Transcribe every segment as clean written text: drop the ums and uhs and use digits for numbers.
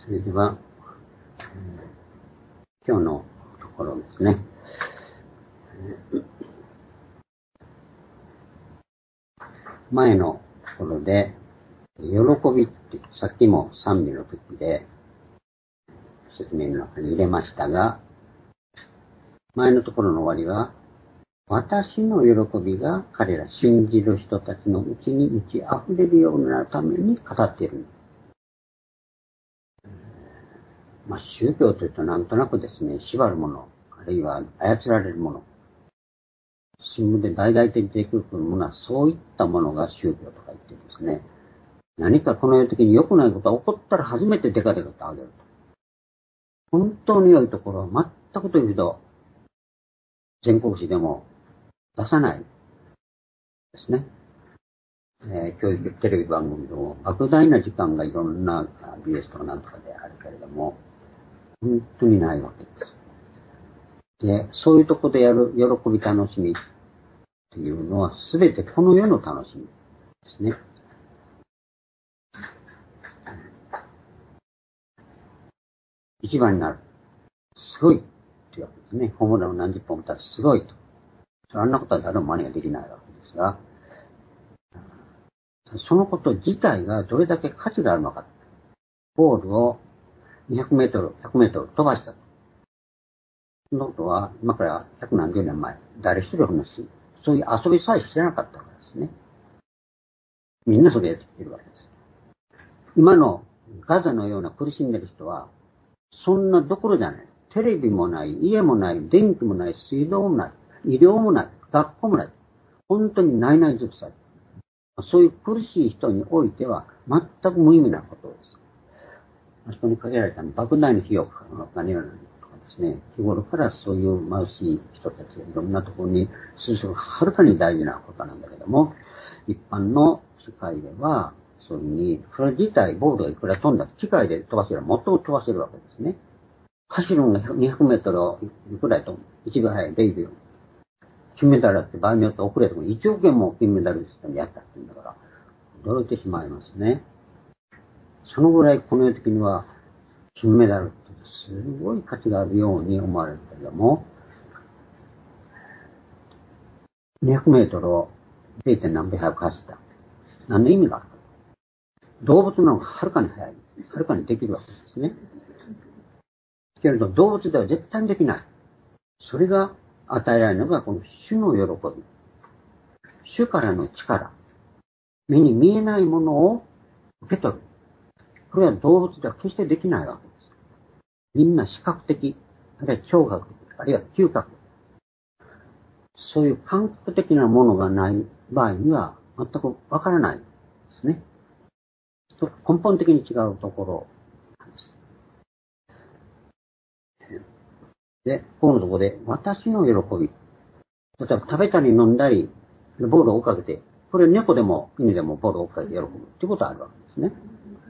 それでは、今日のところですね。前のところで、喜びって、さっきも賛美の時で説明の中に入れましたが、前のところの終わりは、私の喜びが彼ら信じる人たちのうちに満ち溢れるようになるために語っている。宗教というとなんとなくですね、縛るもの、あるいは操られるもの、新聞で大々的に出てくるものは、そういったものが宗教とか言ってですね、何かこの世的に良くないことが起こったら初めてデカデカとあげると。本当に良いところは全くというと、全国紙でも出さないですね。教育テレビ番組でも莫大な時間がいろんな BS とかなんとかであるけれども、本当にないわけです。で、そういうとこでやる喜び楽しみっていうのは全てこの世の楽しみですね。一番になる。すごいっていうわけですね。ホームランを何十本打ったらすごいと。あんなことは誰も真似ができないわけですが、そのこと自体がどれだけ価値があるのか。ボールを200メートル、100メートル飛ばしたと。そのことは、今から100何十年前、誰一人の話、そういう遊びさえ知らなかったからですね。みんなそれやってきてるわけです。今のガザのような苦しんでる人は、そんなどころじゃない。テレビもない、家もない、電気もない、水道もない、医療もない、学校もない。本当にないない尽くされ。そういう苦しい人においては、全く無意味なことです。あそこにかけられた莫大な費用がかかるようなとかですね、日頃からそういう貧しい人たちがいろんなところにするのがはるかに大事なことなんだけども、一般の世界では、そういうふうに、それ自体、ボールがいくら飛んだ機械で飛ばせる、最も飛ばせるわけですね。走るのが200メートルをいくらいと、1秒早い0秒。金メダルだって場合によって遅れても1億円も金メダルシステムやったって言うんだから、驚いてしまいますね。そのぐらいこの世的には、金メダルってすごい価値があるように思われるけれども、200メートルを 0. 何秒早く走った。何の意味があるか。動物の方がはるかに早い。はるかにできるわけですね。けれど動物では絶対にできない。それが与えられるのがこの主の喜び。主からの力。目に見えないものを受け取る。これは動物では決してできないわけです。みんな視覚的、あるいは聴覚的、あるいは嗅覚。そういう感覚的なものがない場合には全くわからないですね。根本的に違うところなんです。で、このところで私の喜び。例えば食べたり飲んだり、ボールを追っかけて、これ猫でも犬でもボールを追っかけて喜ぶっていうことがあるわけですね。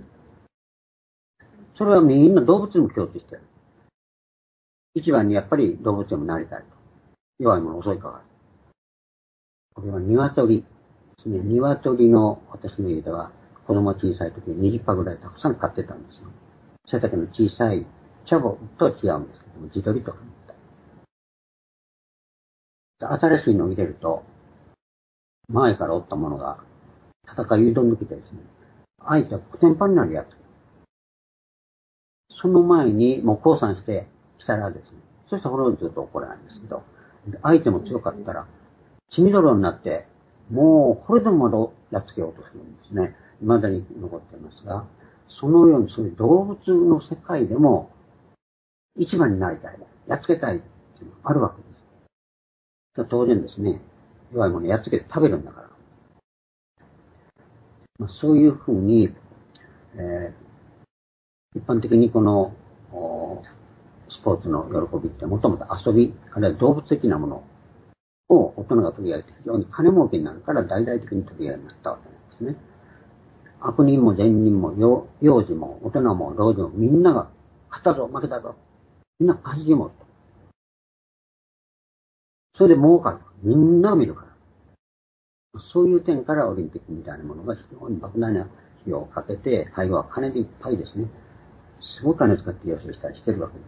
それはみんな動物にも共通している。一番にやっぱり動物にもなりたいと。弱いもの遅いから。これは鶏ですね。鶏の私の家では子供小さい時に20羽ぐらいたくさん飼ってたんですよ。それだけの小さいチャボとは違うんですけども、地鶏とかみたい。新しいのを入れると、前からおったものが戦い挑んできてですね、相手はコテンパンになるやつ。その前にもう降参してきたらですね、そしたらこれをずっと怒らないんですけど、相手も強かったら、血みどろになって、もうこれでもまだやっつけようとするんですね。未だに残っていますが、そのようにそういう動物の世界でも一番になりたい、やっつけたいっていうのがあるわけです。当然ですね、弱いものをやっつけて食べるんだから。そういうふうに、一般的にこのスポーツの喜びってもともと遊び、あるいは動物的なものを大人が取り上げて非常に金儲けになるから大々的に取り上げになったわけなんですね。悪人も善人も幼児も大人も老人もみんなが勝ったぞ負けたぞ。みんな勝ちもと。それで儲かる。みんなが見るから。そういう点からオリンピックみたいなものが非常に莫大な費用をかけて、最後は金でいっぱいですね。 すごい金使って養成したりしてるわけです。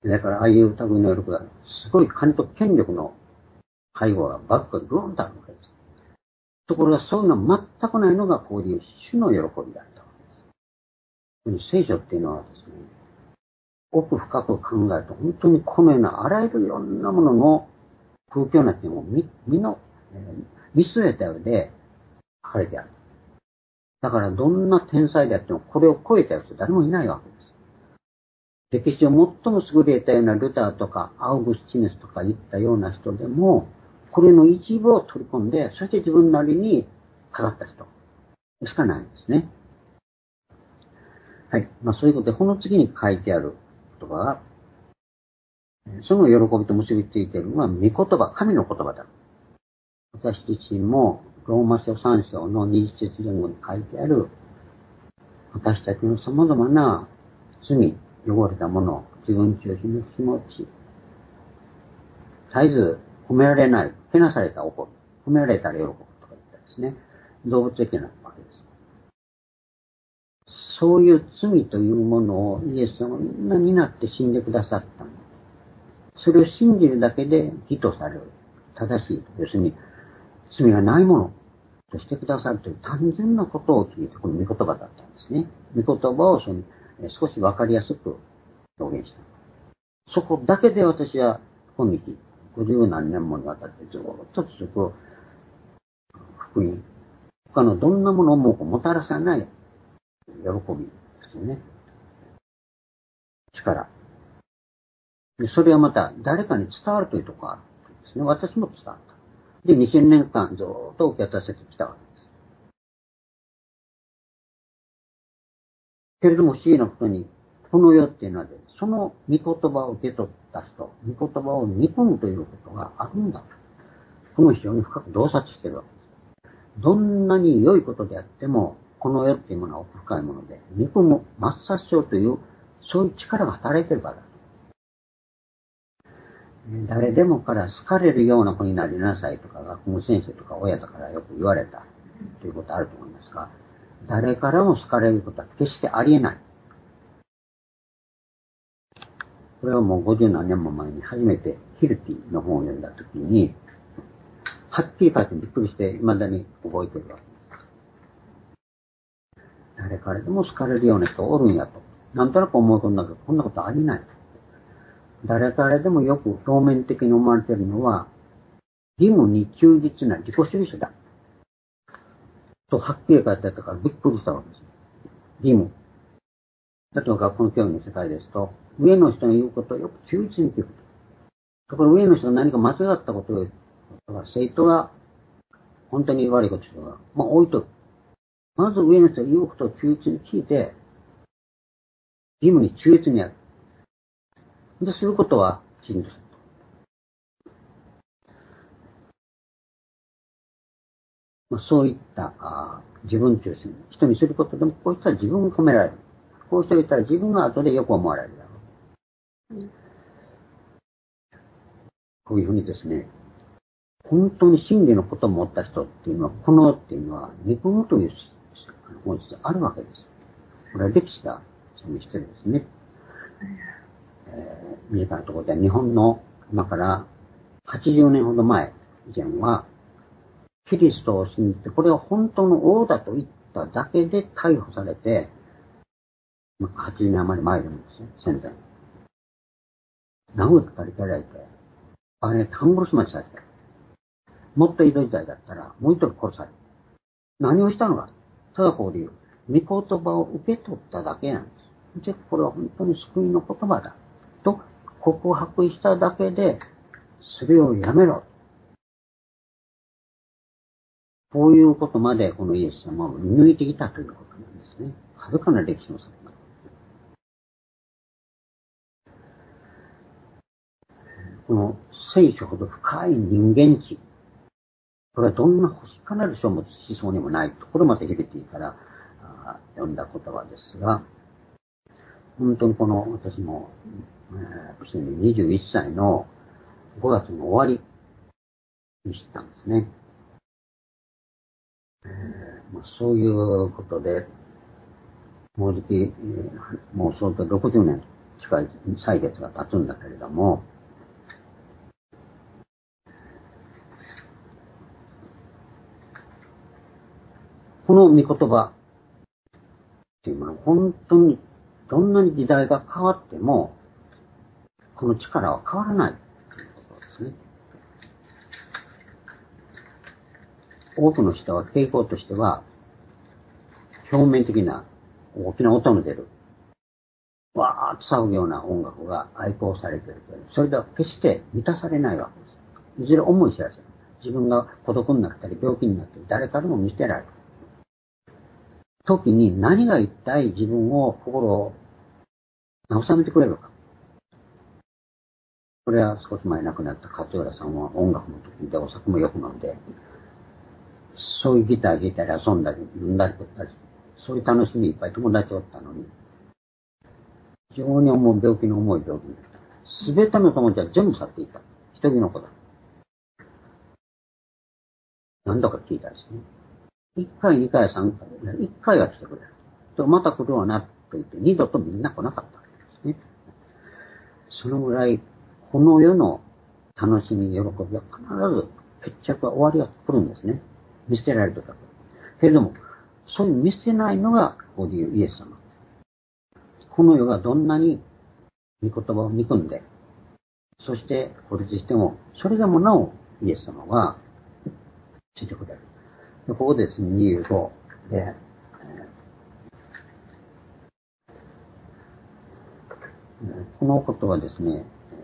だから、ああいう類の力が、すごい金と権力の背後がバックがグーンとあるわけです。ところが、そういうのは全くないのが、こういう主の喜びだったわけです。聖書っていうのはですね、奥深く考えると、本当にこのようなあらゆるいろんなものの空虚な点を見据えたようで書かれてある。だからどんな天才であってもこれを超えたやつは誰もいないわけです。歴史を最も優れたようなルターとかアウグスチネスとかいったような人でも、これの一部を取り込んで、そして自分なりに語った人しかないんですね。はい。そういうことで、この次に書いてある言葉は、その喜びと結びついているのは、御言葉、神の言葉だ。私自身も、ローマ書3章の20節前後に書いてある、私たちの様々な罪、汚れたもの、自分中心の気持ち、絶えず褒められない、けなされた怒る、褒められたら喜ぶとか言ったですね、動物的なわけです。そういう罪というものをイエス様がみんな担って死んでくださったの。それを信じるだけで義とされる。正しい。要するに、罪がないものとしてくださるという単純なことを聞いて、この御言葉だったんですね。御言葉を少しわかりやすく表現した。そこだけで私は今日、50何年もにわたってずっと続く福音、他のどんなものももたらさない喜びですよね。力。でそれはまた誰かに伝わるというところがあるんですね。私も伝わった。で、2000年間ずっと受け渡せてきたわけです。けれども不思議なことに、この世っていうのは、その御言葉を受け取った人、御言葉を憎むということがあるんだ。この非常に深く洞察しているわけです。どんなに良いことであっても、この世っていうものは奥深いもので、憎む、抹殺しようという、そういう力が働いているからだ。誰でもから好かれるような子になりなさいとか、学部先生とか親だからよく言われたということあると思いますが、誰からも好かれることは決してありえない。これはもう50何年も前に初めてヒルティの本を読んだときに、はっきり書いてびっくりして、未だに覚えているわけです。誰からでも好かれるような人おるんやと。なんとなく思い込んだけど、こんなことありない。誰からでもよく表面的に思われているのは、義務に忠実な自己主義者だ。とはっきり書いてあったからびっくりしたわけです。義務。例えば学校の教育の世界ですと、上の人の言うことをよく忠実に聞く。ところ上の人が何か間違ったことを言うとか、生徒が本当に悪いことしてるのが、置いとく。まず上の人が言うことを忠実に聞いて、義務に忠実にやる。で、することはきちんとする。そういった自分中心、人にすることでも、こういう人は自分を褒められる。こういう人がいたら自分が後でよく思われるだろう。こういうふうにですね、本当に真理のことを持った人っていうのは、この世っていうのは、憎むという本質があるわけです。これは歴史が示してるんですね。身近なところでは日本の今から80年ほど前以前は、キリストを信じて、これは本当の王だと言っただけで逮捕されて、80年余り前でもですよ、戦前。殴ったり蹴られて、あれ、半殺しまでされて、もっとひどい時代だったら、もう一人殺される。何をしたのか。ただこういう、御言葉を受け取っただけなんです。じゃこれは本当に救いの言葉だ。と告白しただけで、それをやめろ。こういうことまでこのイエス様を見抜いてきたということなんですね。はるかな歴史の先まで。この聖書ほど深い人間知。これはどんな星かなる書物思想にもないと。これまたヒルティから読んだ言葉ですが、本当にこの私も、21歳の5月の終わりに知ったんですね。そういうことで、 もうじき、もう相当60年近い歳月が経つんだけれども、この御言葉っていうのは本当にどんなに時代が変わっても、この力は変わらないということですね。多くの人は傾向としては、表面的な大きな音の出る、わーっと騒ぐような音楽が愛好されているけど、それでは決して満たされないわけです。いずれ思い知らせる。自分が孤独になったり病気になったり誰かでも見捨てられる。時に何が一体自分を心を慰めてくれるか。これは少し前亡くなった勝浦さんは音楽の時でお酒もよく飲んで、そういうギター弾いたり遊んだり飲んだりとったり、そういう楽しみいっぱい友達おったのに、非常に病気の重い病気になった。すべての友達は全部去っていた。一人の子だ。何度か聞いたですね。1回、2回、3回、1回は来てくれる。とまた来るわなと言って二度とみんな来なかったわけですね。そのぐらい、この世の楽しみ、喜びは必ず決着は終わりが来るんですね。見捨てられてた。けれども、そういう見捨てないのが、ここでいうイエス様。この世がどんなに御言葉を憎んで、そして孤立しても、それでもなおイエス様はついてくれる。でここですね、25で、このことはですね、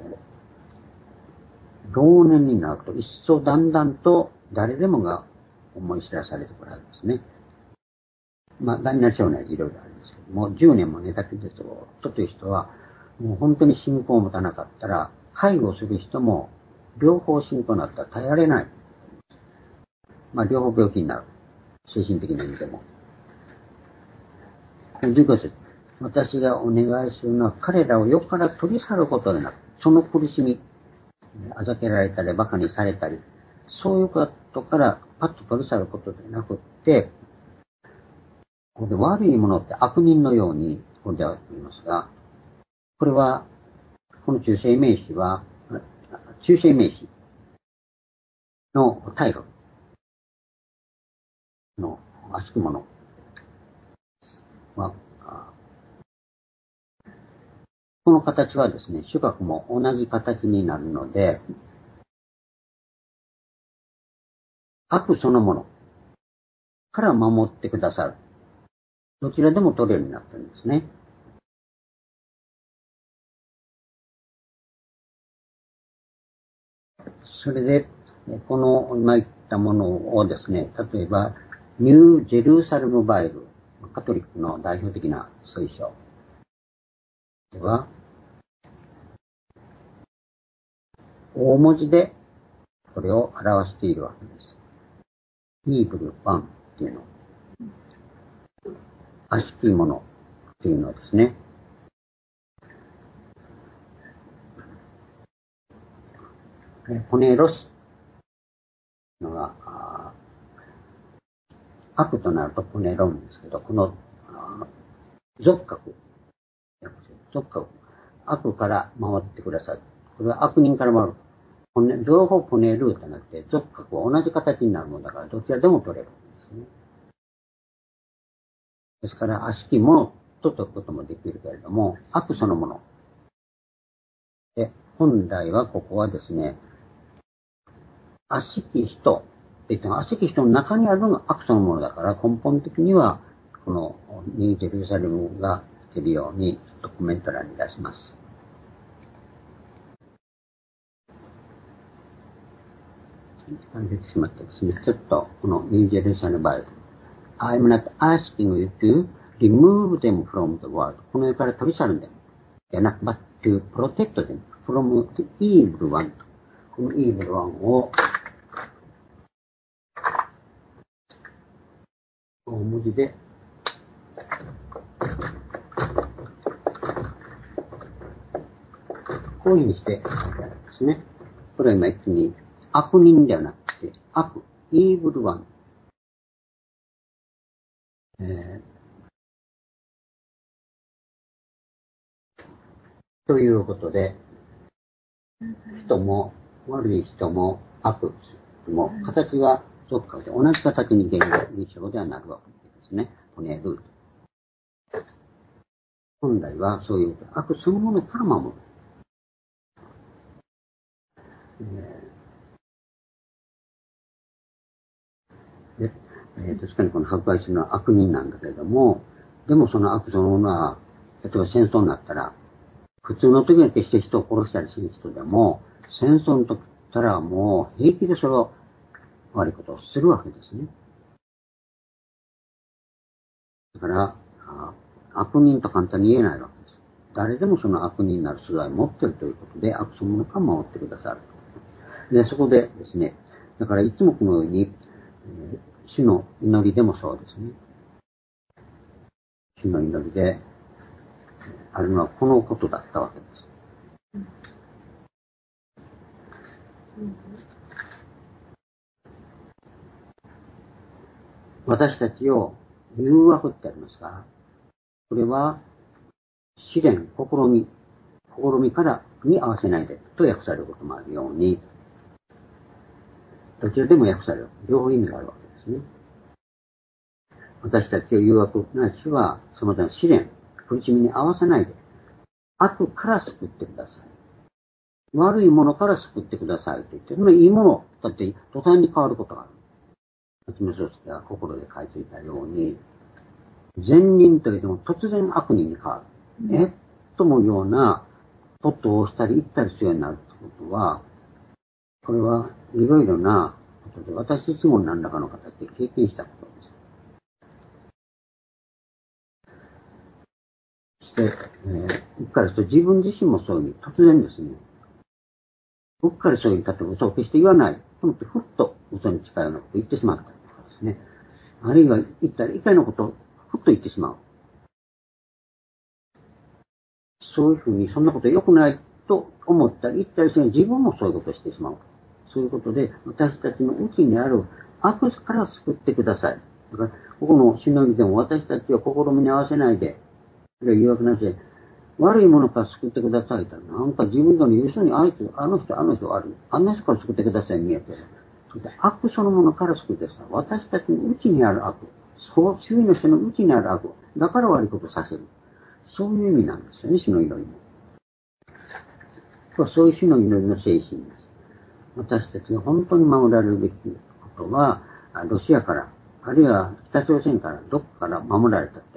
老年になると一層だんだんと誰でもが思い知らされてくるはずですね。大なり小なりいろいろあるんですけども、10年も寝たきりずっとという人は、もう本当に信仰を持たなかったら、介護する人も両方信仰になったら耐えられない。両方病気になる。精神的な意味でも。15節。私がお願いするのは彼らを世から取り去ることでなく、その苦しみ、あざけられたり、馬鹿にされたり、そういうことからパッと取り去ることでなくって、ここで悪いものって悪人のように、ここでは言いますが、これは、この中世名詞は、中世名詞の大学の悪しきものは、この形はですね、主格も同じ形になるので、悪そのものから守ってくださる。どちらでも取れるようになってるんですね。それで、この今言ったものをですね、例えば、ニュージェルサレムバイブル、カトリックの代表的な聖書では、大文字でこれを表しているわけです。イーブル1っていうの。悪しきものっていうのはですね、ポネロスのが、悪となるとポネロンですけど、この属格、悪から回ってください。これは悪人から回る。両方ポネルーとなって、属格は同じ形になるものだから、どちらでも取れるんですね。ですから、悪しきものと解くこともできるけれども、悪そのもの。で、本来はここはですね、悪しき人って言っても、悪しき人の中にあるのが悪そのものだから、根本的には、このニュージェルサレムが出るように、コメント欄に出します。出てしまってですね、ちょっとこのニュージェルサレムバイブル。I'm not asking you to remove them from the world. この世から取り去るんだよ。ではなく、but to protect them from the evil one. この evil one を、大文字で、こういうふうにして書いてあるんですね。これは今一気に悪人ではなくて、悪、evil one。 ということで、人も、悪い人も、悪も、形がどっかで同じ形に現象ではなるわけですね。このルート。本来はそういう悪そのものから守る。で確かにこの迫害するのは悪人なんだけれども、でもその悪そのものは、例えば戦争になったら、普通の時には決して人を殺したりする人でも、戦争の時ったらもう平気でそれを悪いことをするわけですね。だから、悪人と簡単に言えないわけです。誰でもその悪人になる素材を持っているということで、悪そのものから守ってくださる。で、そこでですね、だからいつもこのように、主の祈りでもそうですね。主の祈りで、あるのはこのことだったわけです。私たちを誘惑ってありますが、これは試練、試みからに合わせないでと訳されることもあるように、どちらでも訳される。両方意味があるわけですね。私たちを誘惑ないしは、その他の試練、苦しみに合わせないで、悪から救ってください。悪いものから救ってくださいと言って、そのいいものだって途端に変わることがある。私の組織が心で書いていたように、善人といっても突然悪人に変わる。ともようなことをしたり言ったりするようになるということは、これはいろいろなことで、私自身も何らかの形で経験したことです。そして、うっかりすると自分自身もそういう突然ですね、うっかりそういう、例えば嘘を決して言わないと思って、ふっと嘘に近いようなことを言ってしまったりとかですね。あるいは言ったら以外のことをふっと言ってしまう。そういうふうに、そんなこと良くないと思ったり言ったりする自分もそういうことをしてしまう。そういうことで、私たちのうちにある悪から救ってください。だから、ここの忍びでも私たちを試みに合わせないで、誘惑なしで、悪いものから救ってくださいと。なんか自分の言う人に、あの人悪い。あんな人から救ってください見えてる。悪そのものから救ってください。私たちのうちにある悪。周囲の人のうちにある悪。だから悪いことさせる。そういう意味なんですよね、主の祈りも。そういう主の祈りの精神です。私たちが本当に守られるべきことは、ロシアから、あるいは北朝鮮から、どこから守られたって。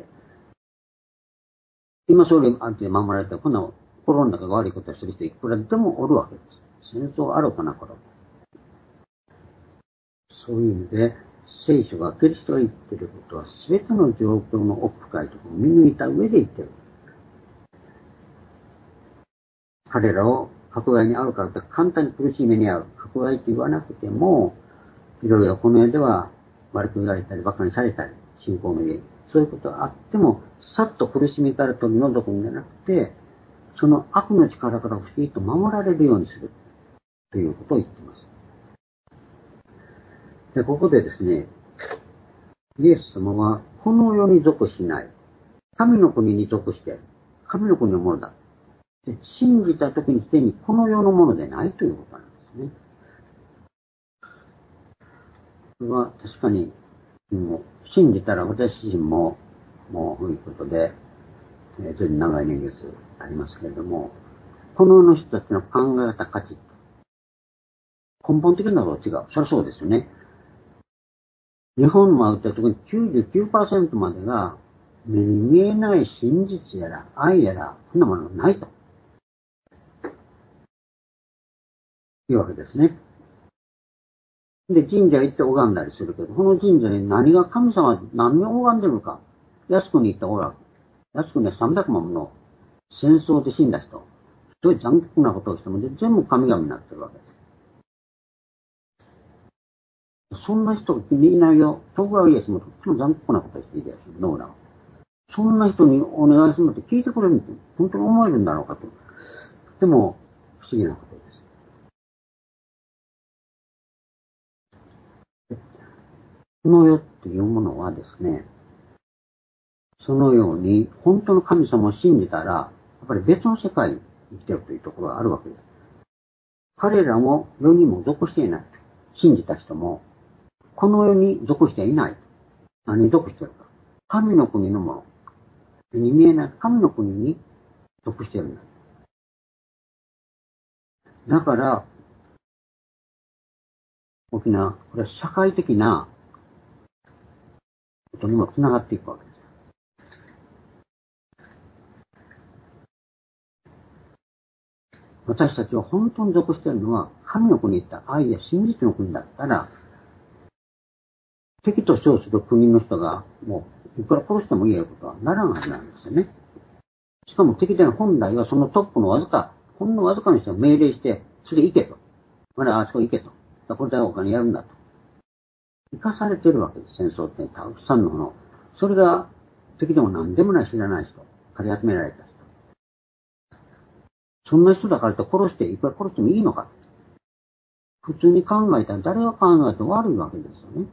今それある程度守られたら、こんな心の中が悪いことをする人いくらでもおるわけです。戦争あろうかな頃。そういう意味で、聖書がキリストが言っていることは、すべての状況の奥深いところを見抜いた上で言っている。彼らを迫害に遭うからと簡単に苦しい目に遭う。迫害と言わなくても、いろいろこの世では悪く言われたり、馬鹿にされたり、信仰の家。そういうことがあっても、さっと苦しみから取り除くんじゃなくて、その悪の力から不思議と守られるようにする。ということを言っています。で、ここでですね、イエス様はこの世に属しない。神の国に属している。神の国のものだ。で信じたときにすでにこの世のものでないということなんですね。これは確かに、信じたら私自身も、もう、こういうことで、随分長い年月ありますけれども、この世の人たちの考え方価値、根本的なのは違う。そりゃそうですよね。日本もあると特に 99% までが目に見えない真実やら愛やら、そんなものがないと。いうわけですね。で、神社行って拝んだりするけど、この神社に何が神様、何を拝んでるのか。安くに行ったほら、安くには300万もの戦争で死んだ人。そういう残酷なことをしても、全部神々になってるわけです。そんな人がいないよ。徳川家康もとっても残酷なことをしているやつ、ノーラを。そんな人にお願いするのって聞いてくれるんですよ。本当に思えるんだろうかと。でも、不思議なことです。この世っていうものはですね、そのように本当の神様を信じたら、やっぱり別の世界生きているというところがあるわけです。彼らも世にも属していない。信じた人も、この世に属していない。何に属しているか。神の国のもの。目に見えない神の国に属しているんだ。だから、大きな、これは社会的なことにもつながっていくわけです。私たちは本当に属しているのは、神の国に行った愛や真実の国だったら、敵と称する国の人が、もう、いくら殺してもいいことはならんはずなんですよね。しかも敵では本来はそのトップのほんのわずかの人を命令して、それ行けと。まだあそこ行けと。これでお金やるんだと。生かされているわけです、戦争ってたくさんのもの。それが敵でも何でもない知らない人、借り集められた人。そんな人だからって殺して、いくら殺してもいいのか。普通に考えたら誰が考えて悪いわけですよね。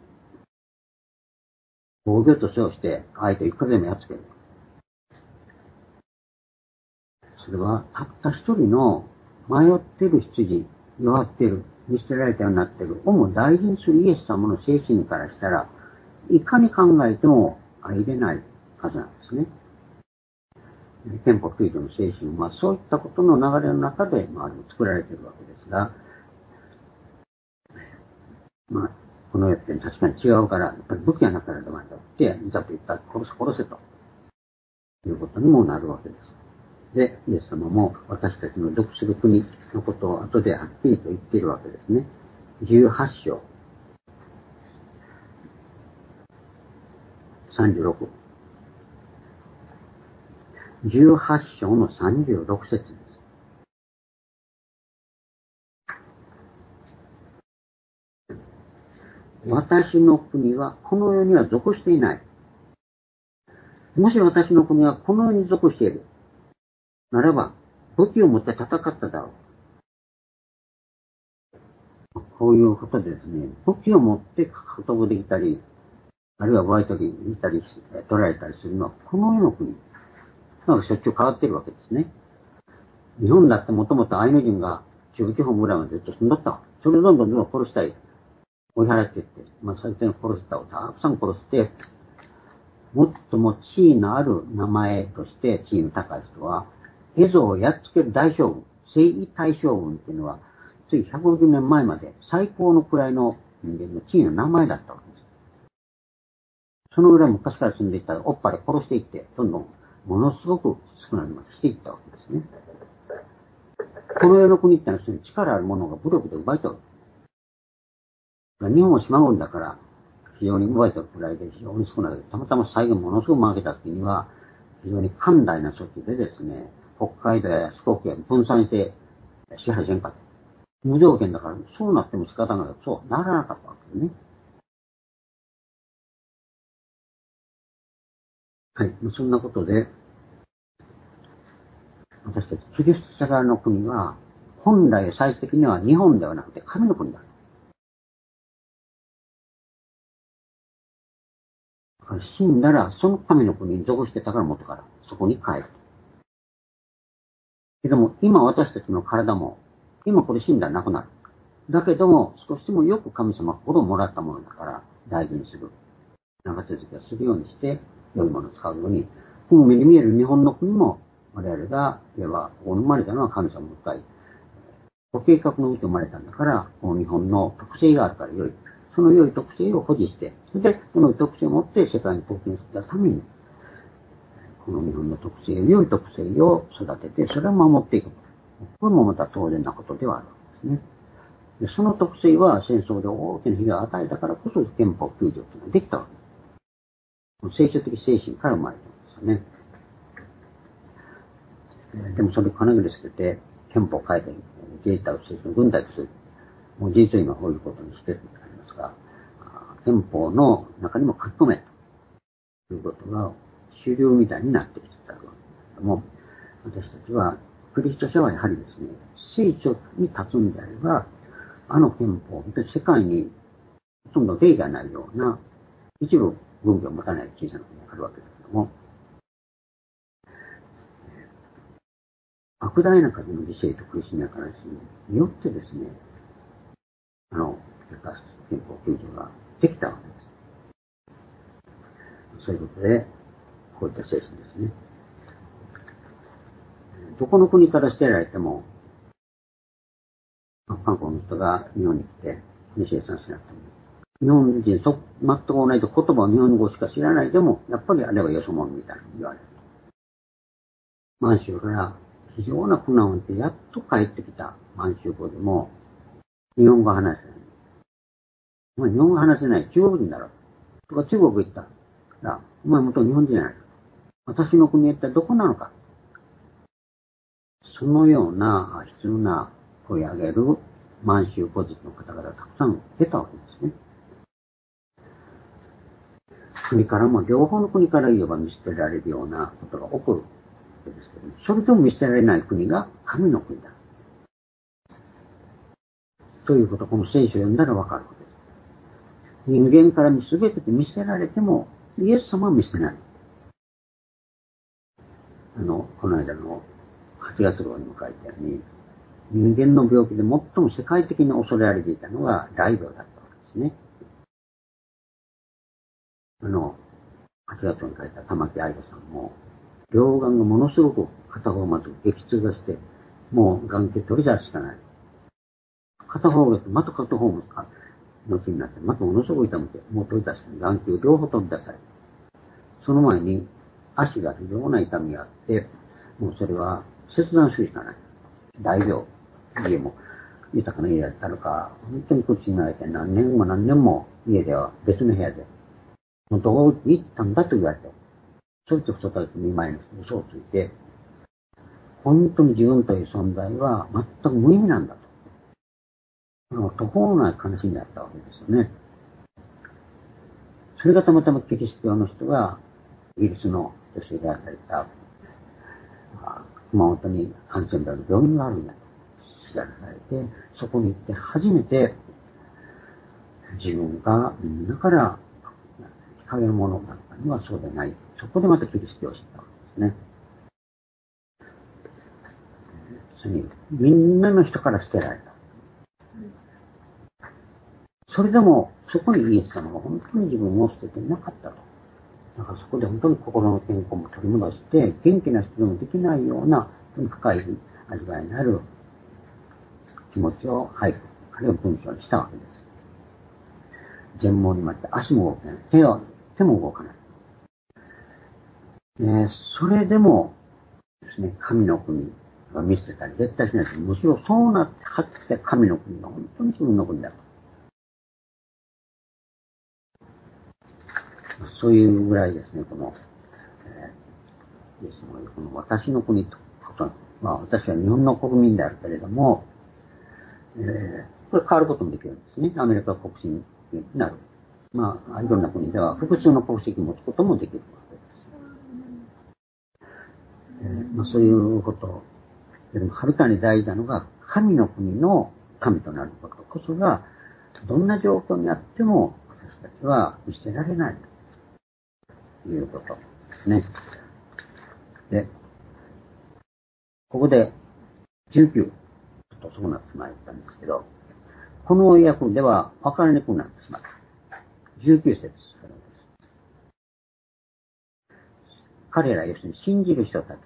防御と称して相手いくらでもやっつける。それはたった一人の迷ってる羊、弱ってる、見捨てられたようになってるをも大事にするイエス様の精神からしたら、いかに考えても相入れないはずなんですね。憲法9条の精神はそういったことの流れの中で、作られているわけですが、この世って確かに違うから、やっぱり武器がなからでもあって、いざと言ったら殺せということにもなるわけです。で、イエス様も私たちの属する国のことを後ではっきりと言っているわけですね。18章36。18章の36節です。私の国はこの世には属していない。もし私の国はこの世に属しているならば、武器を持って戦っただろう。こういうことでですね、武器を持って獲得できたり、あるいは奪い取りにしたり、取られたりするのはこの世の国。なんかしょっちゅう変わってるわけですね。日本だってもともとアイヌ人が中部地方ぐらいまでずっと住んどったわ。それをどんどん殺したり、追い払っていって、最初に殺したをたくさん殺して、最も地位のある名前として地位の高い人は、蝦夷をやっつける大将軍、征夷大将軍っていうのは、つい150年前まで最高の位の人間の地位の名前だったわけです。そのぐらい昔から住んでいたら、おっぱで殺していって、どんどんものすごく少なくまでしていったわけですね。この世の国ってのは力あるものが武力で奪い取る。日本は島国だから、非常に奪い取るくらいで非常に少ない。たまたま最後ものすごく負けた時には、非常に寛大な措置でですね、北海道や四国へ分散して支配せんかった。無条件だから、そうなっても仕方がない。そうならなかったわけですね。はい。そんなことで、私たちキリスト者側の国は、本来最終的には日本ではなくて神の国だ。死んだら、その神の国に属してたから元から、そこに帰る。けども、今私たちの体も、今これ死んだらなくなる。だけども、少しでもよく神様心をもらったものだから、大事にする。長続きをするようにして、良いものを使うように、この目に見える日本の国も、我々が、いわば、ここに生まれたのは神様の深い、ご計画のうち生まれたんだから、この日本の特性があるから良い。その良い特性を保持して、それで、この特性を持って世界に貢献するために、この日本の特性、良い特性を育てて、それを守っていく。これもまた当然なことではあるわけですね。でその特性は戦争で大きな被害を与えたからこそ憲法9条というのができたわけです。聖書的精神から生まれたんですよね。でもそれを金繰り捨てて、憲法を変えて、自衛隊を軍隊とする。もう事実今こういうことにしてるんでありますが、憲法の中にも書き込めということが主流みたいになってきてたわけですけども、私たちは、クリスチャンはやはりですね、聖書に立つんであれば、あの憲法、世界にほとんど例がないような、一部文化を持たない小さな国があるわけですけども、 莫大な数の犠牲と苦しみや悲しみによってですね、憲法9条ができたわけです。そういうことで、こういった精神ですね。どこの国から捨てられても、韓国の人が日本に来て、2生産しなくても、日本人全く同じ言葉を日本語しか知らないでも、やっぱりあれはよそ者みたいなに言われる。満州から非常な苦難を経て、やっと帰ってきた満州語でも、日本語話せない。お前日本語話せない中国人だろ。とか中国行ったら、お前元日本人じゃないか。私の国へ一体どこなのか。そのような悲痛な声を上げる満州古人の方々がたくさん出たわけですね。国からも、両方の国から言えば見捨てられるようなことが起こるわけですけど、それでも見捨てられない国が神の国だ。ということ、この聖書を読んだらわかることです。人間から全てで見捨てられても、イエス様は見捨てない。この間の8月号にも書いたように、人間の病気で最も世界的に恐れられていたのが大病だったわけですね。8月に書いた玉木愛子さんも、両眼がものすごく片方まず激痛がして、もう眼球取り出すしかない。片方がまた片方も後になって、またものすごく痛むて、もう取り出して、眼球両方取り出される。その前に足が非常な痛みがあって、もうそれは切断するしかない。大病。家も豊かな家だったのか、本当に苦しめられて何年も何年も家では別の部屋で、どこに行ったんだと言われて、ちょいちょい外で見舞いの嘘をついて、本当に自分という存在は全く無意味なんだと。途方もない悲しみだったわけですよね。それがたまたまキリスト教の人が、イギリスの女性であられた、熊本にハンセンベルの病院があるんだと知らされて、そこに行って初めて、自分がみんなから惹かれるものだったのはそうでない。そこでまたキリスト教を知ったわけですね。みんなの人から捨てられた。それでも、そこにイエス様が本当に自分を捨てていなかったと。だからそこで本当に心の健康も取り戻して、元気な人でもできないような深い味わいのある気持ちを俳句、あるいは文章にしたわけです。全盲にまって足も動かない。手も動かない。それでもですね、神の国は見捨てたり絶対しないです。むしろそうなってはって神の国が本当に自分の国だと。そういうぐらいですね、この私の国と、私は日本の国民であるけれども、これ変わることもできるんですね。アメリカ国籍になる。いろんな国では複数の国籍を持つこともできるわけです。そういうことよりもはるかに大事なのが、神の国の神となることこそが、どんな状況にあっても私たちは見捨てられないということですね。で、ここで19とそうなってしまったんですけど、この訳では分からなくなってしまった。19節からです。彼ら要するに信じる人たち。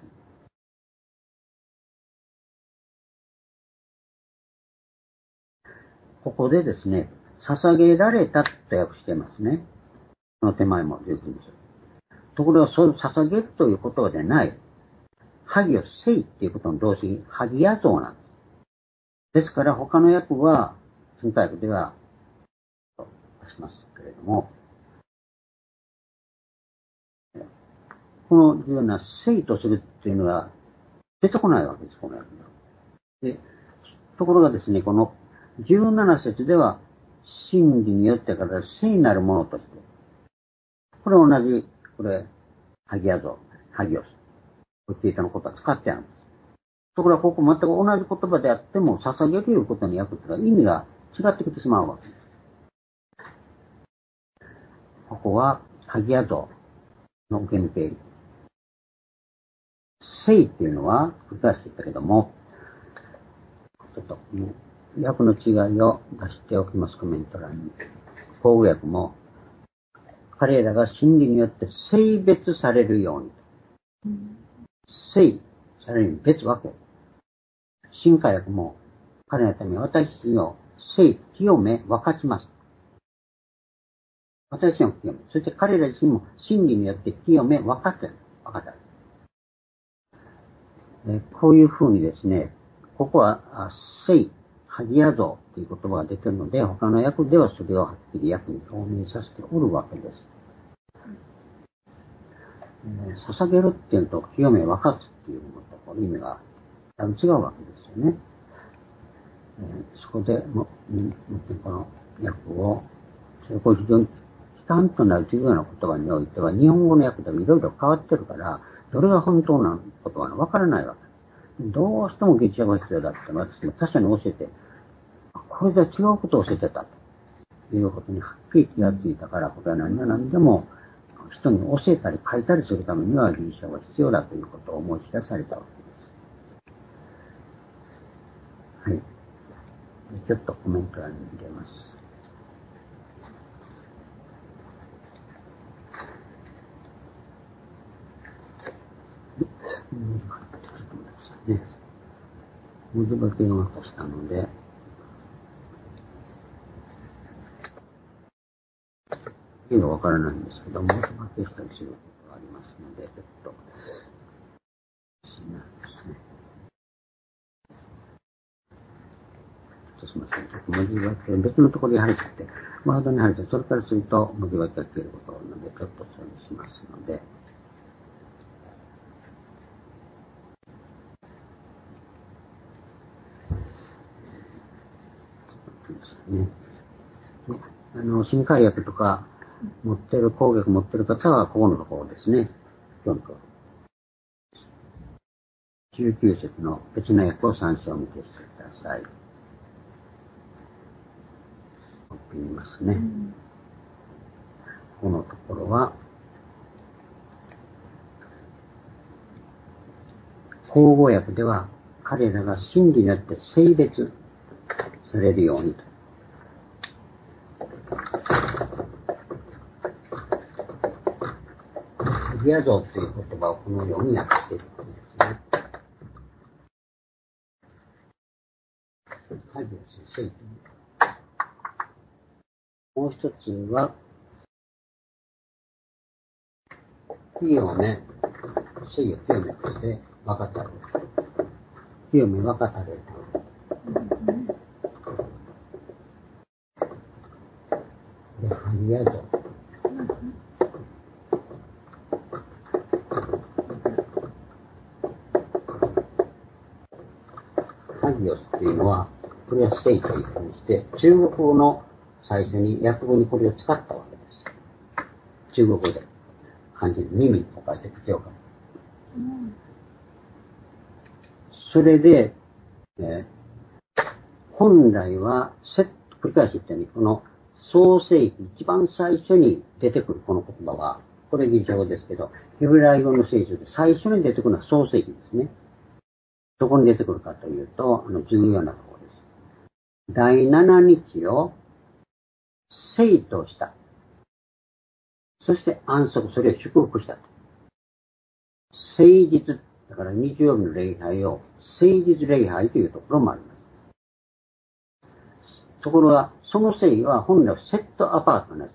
ここでですね、捧げられたと訳してますね。この手前も19です。ところが、そういう捧げるということでない、ハギをせいっていうことの動詞、ハギヤ像なんです。ですから、他の訳は、新海訳では、出しますけれども、このようなせいとするっていうのは出てこないわけです、この訳で。ところがですね、この17節では、真理によってから聖なるものとして、これ同じ、ハギヤ像、ハギオス、こっちのことは使ってあるんです。ところが、ここ全く同じ言葉であっても、捧げるということに訳すが意味が違ってきてしまうわけです。ここは、ハギヤ像の原型。 聖っていうのは、繰り返して言ったけども、ちょっと、訳の違いを出しておきます、コメント欄に。口語訳も、彼らが真理によって性別されるように。性されるように別分け。新化訳も、彼らのために私の性、清め、分かちます。私の清め。そして彼ら自身も真理によって清め、分かってる。分かった。こういうふうにですね、ここは、聖、ハギヤ像という言葉が出ているので、他の訳ではそれをはっきり訳に表明させておるわけです。捧げるっていうのと清め分かつっていうのとこの意味が多分違うわけですよね。そこでこの訳を、これ非常に基幹となる重要な言葉においては、日本語の訳でもいろいろ変わってるから、どれが本当なことは分からないわけ。どうしても劇場が必要だって私も他者に教えて、これじゃ違うことを教えてたということにはっきり気がついたから、これは何が何でも人に教えたり書いたりするためにはギリシャが必要だということを思い知らされたわけです。はい。ちょっとコメント欄に入れます。文字化けを渡したので、意味がわからないんですけど、文字化けしたりすることがありますので、ちょっと、すみません。ちょっと文字化け、別のところに入って、ワードに入って、それからすると文字化けが消えることがあるので、ちょっとそれにしますので、ね。新海訳とか持ってる、工学持ってる方は、ここのところですね。どんどん。19節の別の訳を参照を見てください。見ますね。このところは、口語訳では、彼らが真理によって性別されるようにと。ハギヤ像という言葉をこのように訳しているんですね。ハギヤ先生。もう一つは、清め、清を清めとして分かたれる。清め分かたれる。で、ハギヤ像。ハギオスっていうのは、これは聖というふうにして、中国語の最初に訳語にこれを使ったわけです。中国語で。漢字に耳と書いて口を書く。それで、本来は、繰り返し言ったように、この創世記一番最初に出てくるこの言葉は、これ議場ですけど、ヘブライ語の聖書で最初に出てくるのは創世記ですね。どこに出てくるかというと、重要なところです。第7日を聖とした。そして安息、それを祝福した。誠実、だから日曜日の礼拝を誠実礼拝というところもあります。ところが、その誠意は本来はセットアパートなし。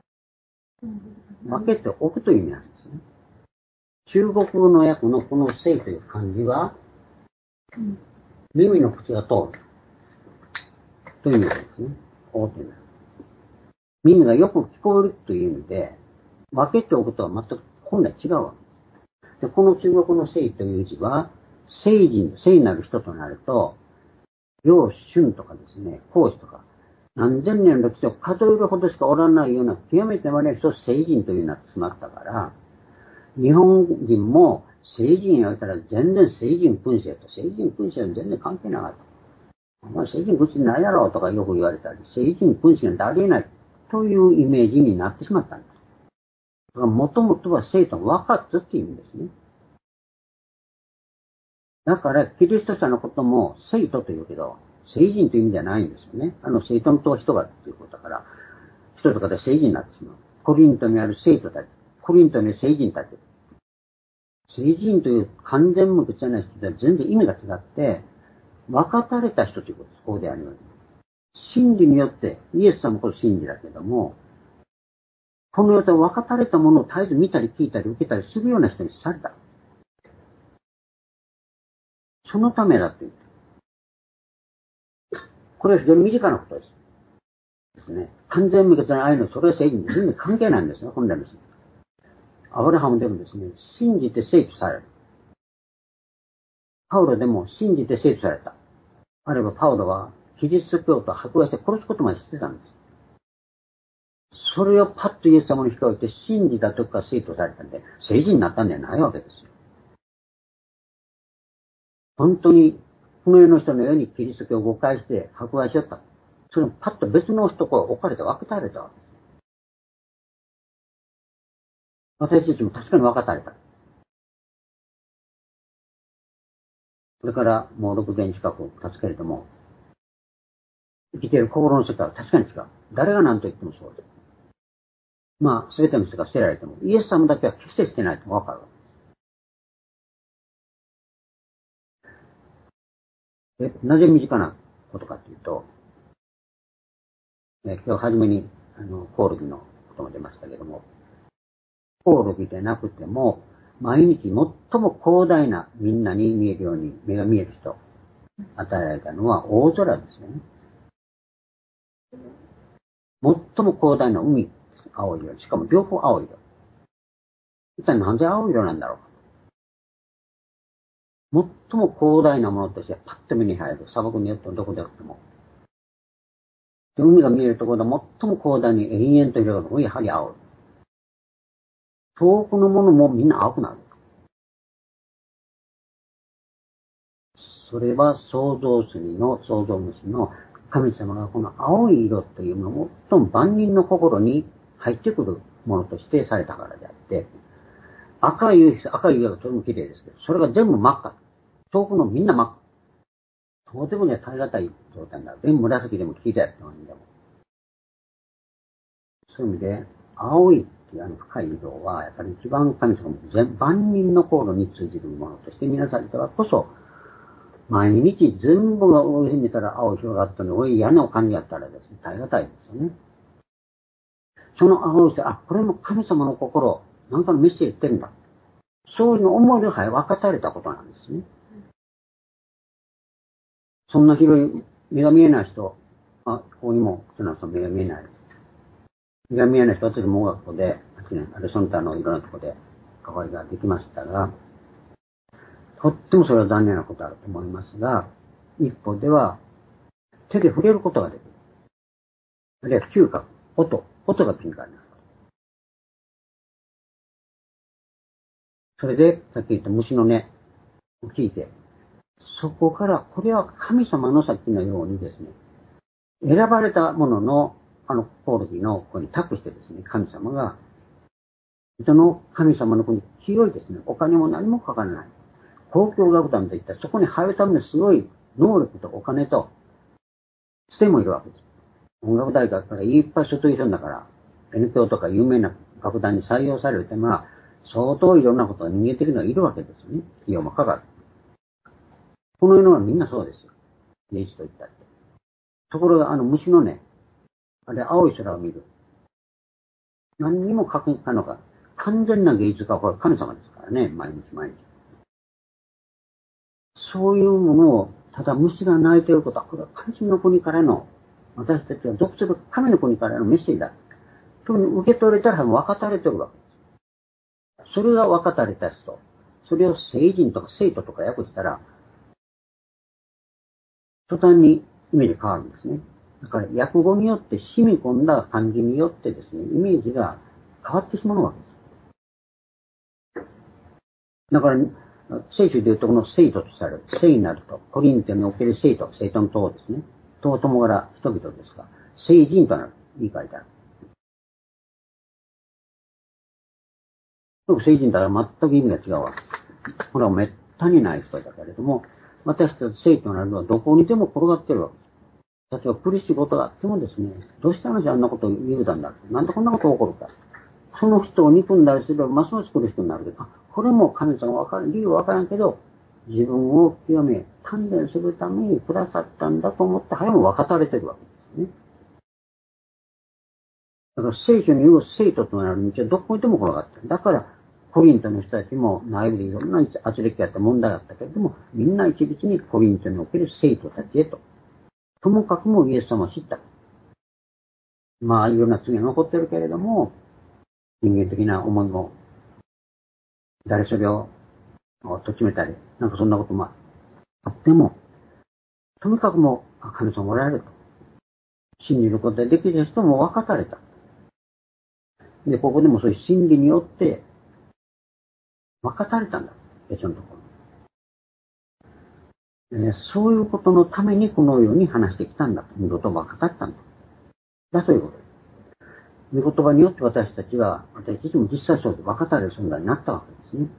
分けておくという意味なんですね。中国語の訳のこの誠という漢字は、耳の口が通る。という意味ですね。大手な。耳がよく聞こえるという意味で、分けておくとは全く本来違うわけです。で、この中国の聖という字は、聖人、聖なる人となると、楊春とかですね、孔子とか、何千年の歴史を数えるほどしかおらないような極めてまれな人を聖人というのは詰まったから、日本人も聖人やったら全然聖人君主やと、聖人君主は全然関係なかった。お前聖人君主ないやろとかよく言われたり、聖人君主なんてありえないというイメージになってしまったんです。もともとは聖と分かつっていう意味ですね。 だから、キリスト者のことも聖徒と言うけど、聖人という意味じゃないんですよね。聖徒と人がっていうことだから、人とかで聖人になってしまう。コリントにある聖徒たち、コリントにある聖人たち。聖人という完全無垢じゃない人とは全然意味が違って、分かたれた人ということです。こうであります。真理によって、イエス様こそ真理だけども、この世で分かたれたものを絶えず見たり聞いたり受けたりするような人にされた。そのためだって言う。これは非常に身近なことです。ですね。完全無欠な愛のそれは聖人に全然関係ないんですよ、本来の信。アブラハムでもですね、信じて聖とされる。パウロでも信じて聖とされた。あるいはパウロはキリスト教徒を迫害して殺すことまでしてたんです。それをパッとイエス様に控えて信じた時から聖とされたんで、聖人になったんじゃないわけですよ。本当にこの世の人のようにキリスト教を誤解して迫害しよった。それをパッと別の人から置かれて分けたれたわけです。私たちも確かに分かたれた。それからもう6年近く経つけれども、生きている心の世界は確かに違う。誰が何と言ってもそうです。まあ、すべての人が捨てられても、イエス様だけは決して捨てないと分かるわけです。なぜ身近なことかというと、今日初めにコオロギのことも出ましたけども、コオロギでなくても、毎日最も広大なみんなに見えるように目が見える人、与えられたのは大空ですよね。最も広大な海、青色。しかも両方青色。一体なぜ青色なんだろうか。最も広大なものとしてパッと目に入る。砂漠によってどこであっても。海が見えるところで最も広大に延々と広がるのがやはり青い。遠くのものもみんな青くなる。それは創造主の神様がこの青い色というものを最も万人の心に入ってくるものとしてされたからであって、赤い色がとても綺麗ですけど、それが全部真っ赤。遠くのみんな真っ赤。とてもね、耐え難い状態になる。全部紫でも黄色やったのにでも。そういう意味で、青いっていう深い色は、やっぱり一番神様も万人の心に通じるものとして皆さんいたからこそ、毎日全部が上に見たら青広がったのに、嫌なお金やったらですね、耐え難いですよね。その青い人、これも神様の心、なんかのメッセージ言ってるんだ。そういうの思いで分かたれたことなんですね。そんな広い、目が見えない人、ここにも、目が見えない。目が見えない人は、私も学校で、その他のいろんなところで関わりができましたが、とってもそれは残念なことだと思いますが、一方では、手で触れることができる。あるいは嗅覚、音が敏感になる。それで、さっき言った虫の音を聞いて、そこから、これは神様のさっきのようにですね、選ばれたものの、コオロギの子に託してですね、神様が、その神様の子に広いですね、お金も何もかからない。公共楽団といったら、そこに入るためのすごい能力とお金と、つてもいるわけです。音楽大学からいっぱい外いるんだから、NPO とか有名な楽団に採用されるためは、相当いろんなことが逃げてるのはいるわけですよね。費用もかかる。この世のはみんなそうですよ。芸術といったって。ところが虫の音、あれ青い空を見る。何にも書くのか。完全な芸術家はこれ神様ですからね、毎日毎日。そういうものを、ただ虫が鳴いていることは、これは神の国からの、私たちは属する神の国からのメッセージだ。と受け取れたら分かたれてるわけです。それが分かたれた人。それを聖人とか聖徒とか訳したら、途端にイメージ変わるんですね。だから訳語によって染み込んだ感じによってですね、イメージが変わってしまうわけです。だから、聖書で言うとこの聖徒とされる、聖なると、コリントにおける聖徒、聖徒の塔ですね。塔ともから人々ですが、聖人となる、言い換えてある。聖人とは全く意味が違うわけです。これはめっにない人だけれども、私たち生徒なるのはどこにでも転がってるわけです。例えば苦しいことがあってもですね、どうしてあんなことを言うたんだって、なんでこんなことが起こるか。その人を憎んだりすれば、ますます苦しくなるけど、これも神様わからん、理由はわからんけど、自分を清め、鍛錬するためにくださったんだと思って、早く分かたれてるわけですね。だから聖書に言う生徒となる道はどこにでも転がってる。だから、コリントの人たちも内部でいろんな圧力やった問題があったけれども、みんな一律にコリントにおける生徒たちへと。ともかくもイエス様を知った。まあ、いろんな罪が残ってるけれども、人間的な思いも、誰それをとちめたり、なんかそんなこともあっても、とにかくもう神様おられると。信じることができる人も分かたれた。で、ここでもそういう真理によって分かたれたんだ。別のところ。そういうことのためにこのように話してきたんだと。御言葉を語ったんだ。だということです。御言葉によって私たちは、私たちも実際そうで分かたれる存在になったわけですね。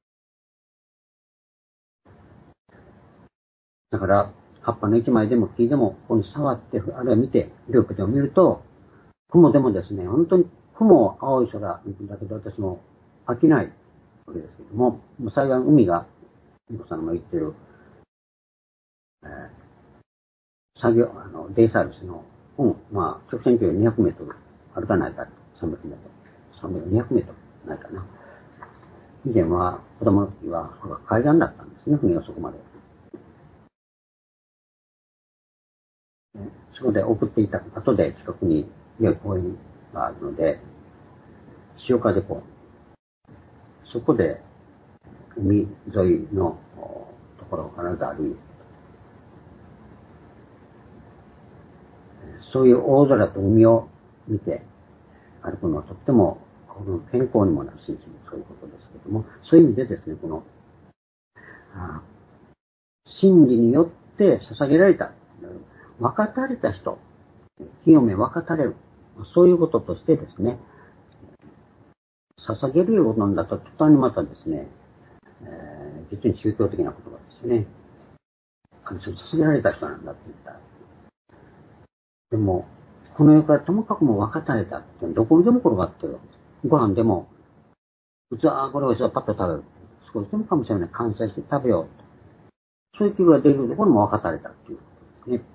だから、葉っぱの一枚でも木でも、ここに触って、あるいは見て、領域でも見ると、雲でもですね、本当に雲、青い空だけど、私も飽きないわけですけども、幸い海が、美子さんが言ってる、作業、デイサービスの、まあ、直線距離200メートル歩かないか、300メートル、200メートルないかな。以前は、子供の時は、海岸だったんですね、船がそこまで。そこで送っていた後で近くに良い公園があるので、潮風公園。そこで海沿いのところを必ず歩いて、そういう大空と海を見て歩くのはとっても健康にもなるし、そういうことですけども、そういう意味でですね、この真理によって捧げられた、分かたれた人、清め分かたれる、そういうこととしてですね、捧げるようなんだと途端にまたですね、実に宗教的な言葉ですね。神様に捧げられた人なんだって言った。でも、この世からともかくも分かたれたってどこにでも転がってるわけです。ご飯でも、これをパッと食べる。少しでもかもしれない。感謝して食べようと。そういう気ができるところも分かたれたっていうことですね。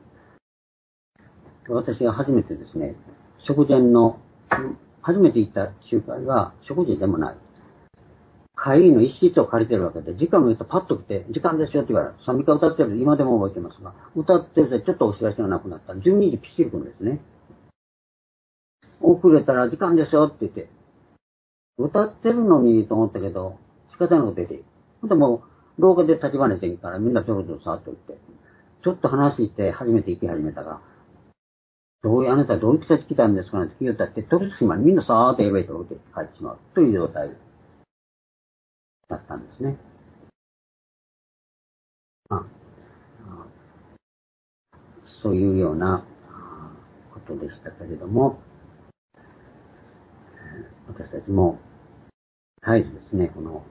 私が初めてですね、食前の、初めて行った集会が食事でもない。会議の一室を借りてるわけで、時間が言うとパッと来て、時間ですよって言われる。賛美歌歌ってる、今でも覚えてますが、歌ってるとちょっとお知らせがなくなったら、12時ぴっちり来るんですね。遅れたら時間ですよって言って、歌ってるのにと思ったけど、仕方なく出て、でも、廊下で立ち話していいから、みんなちょろちょろ触っておいて、ちょっと話して初めて行き始めたら、あなたどういう季節来たんですかなんて聞いたって、取り隙間にみんなさーっとエレベーターを受けて帰ってしまうという状態だったんですね。そういうようなことでしたけれども、私たちも、絶えずですね、この、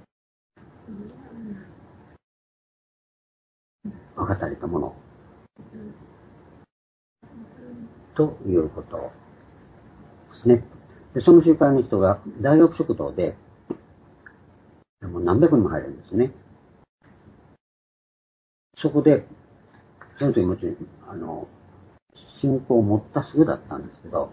分かたれたもの、ということですね。で、その集会の人が大学食堂で、もう何百人も入るんですね。そこで、その時もちろん、信仰を持ったすぐだったんですけど、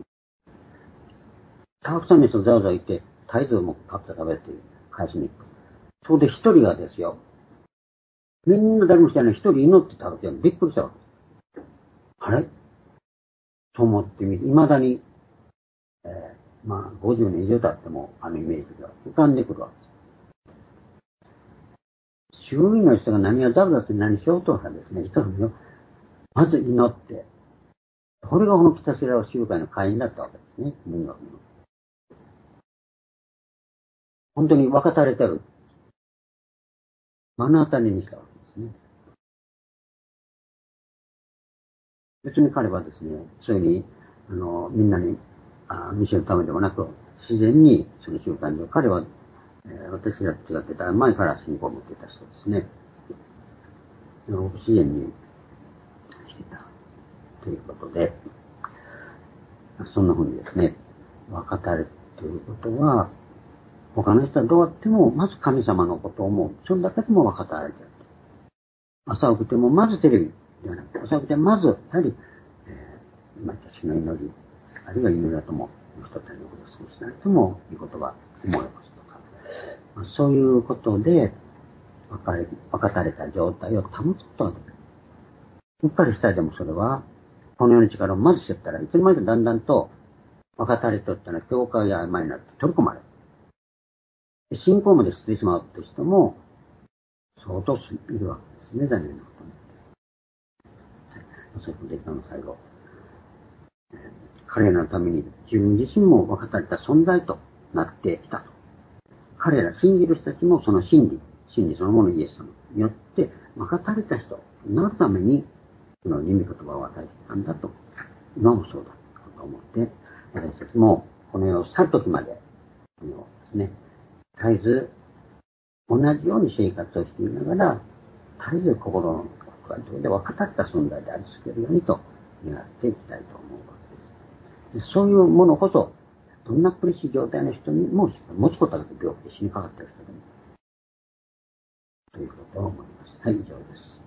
たくさんの人ざわざわいて、絶えずもパッと食べて返しに行く。そこで一人がですよ、みんな誰も知らない一人祈って食べてるのびっくりしたわけです。あれと思ってみて、未だに、まあ、50年以上経っても、あのイメージが浮かんでくるわけです。周囲の人が何をざわざわって何しようとかですね、人がまず祈って、これがこの北白集会の会員だったわけですね、文学の。本当に分かたれてる。目の当たりにしたわけですね。別に彼はですね、そういうふうに、みんなに見せるためではなく、自然にその習慣で、彼は、 私が違ってた前から信仰を持っていた人ですね。不自然にしてたということで、そんな風にですね、分かたれるということは、他の人はどうやっても、まず神様のことを思う。それだけでも分かたれている。朝起きてもまずテレビではなくて、朝起きてまず、やはり、私の祈り、あるいは祈りだとも、人たちのことを少しなりとも、いい言葉、思いますとか、そういうことで、分かたれた状態を保つことができる。うっかりしたいでもそれは、この世の力をまずしてったら、いつの間にかだんだんと、分かたれとったら、境界が曖昧になって取り込まれる。信仰まで捨ててしまうという人も、相当いるわけですね、残念なことに。そういうことで、今の最後。彼らのために自分自身も分かたれた存在となってきたと。彼ら信じる人たちもその真理そのものイエス様によって分かたれた人になるために、その耳言葉を与えてきたんだと。今もそうだと思って、私たちもこの世を去るときまで、ですね、絶えず同じように生活をしていながら、絶えず心の深いところで分かたった存在であり続けるようにと願っていきたいと思うわけです。そういうものこそ、どんな苦しい状態の人にも持つことができる病気で死にかかっている人でも、ということを思います。はい、以上です。